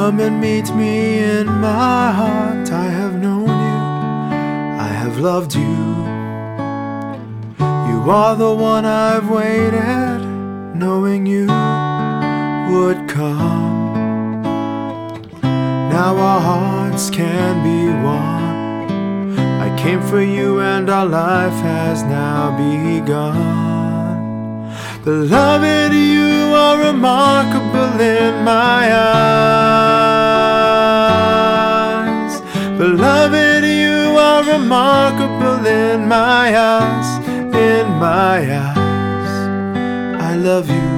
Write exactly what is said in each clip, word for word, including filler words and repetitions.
Come and meet me in my heart. I have known you, I have loved you. You are the one I've waited, knowing you would come. Now our hearts can be one. I came for you and our life has now begun. Beloved, you are remarkable in my eyes. Beloved, you are remarkable in my eyes. In my eyes, I love you.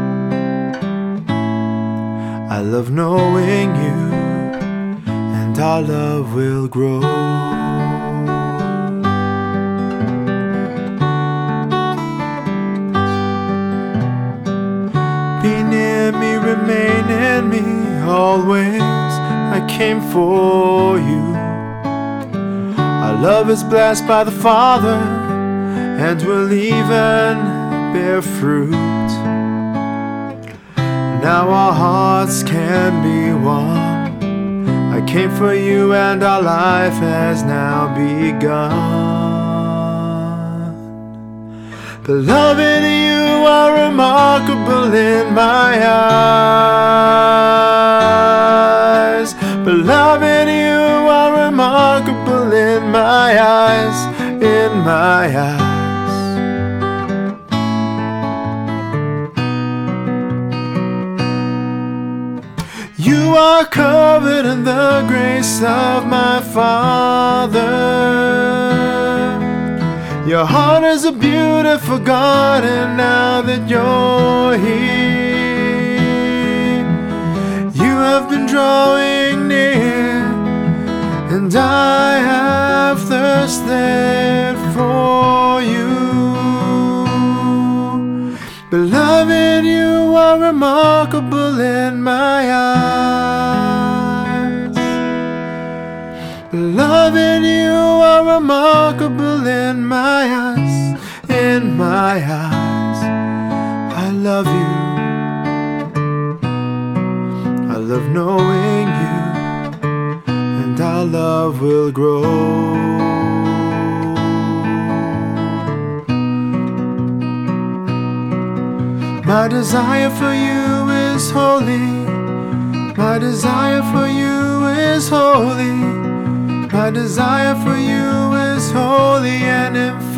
I love knowing you, and our love will grow. Be near me, remain in me, always I came for you. Our love is blessed by the Father, and will even bear fruit. Now our hearts can be one. I came for you and our life has now begun. Beloved, you are remarkable in my eyes. Beloved, you are remarkable in my eyes. In my eyes, you are covered in the grace of my Father. Your heart is a beautiful garden now that you're here. You have been drawing near, and I have thirsted for you. Beloved, you are remarkable in my eyes. Beloved, you are remarkable in my eyes. In my eyes, I love you. I love knowing you, and our love will grow. My desire for you is holy. My desire for you is holy. My desire for you is holy and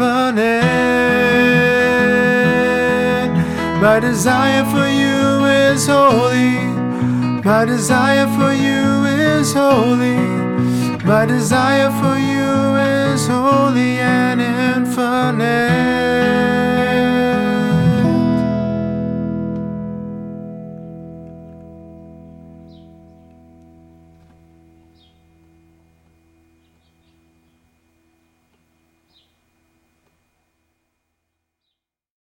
infinite. My desire for you is holy. My desire for you is holy. My desire for you is holy and infinite.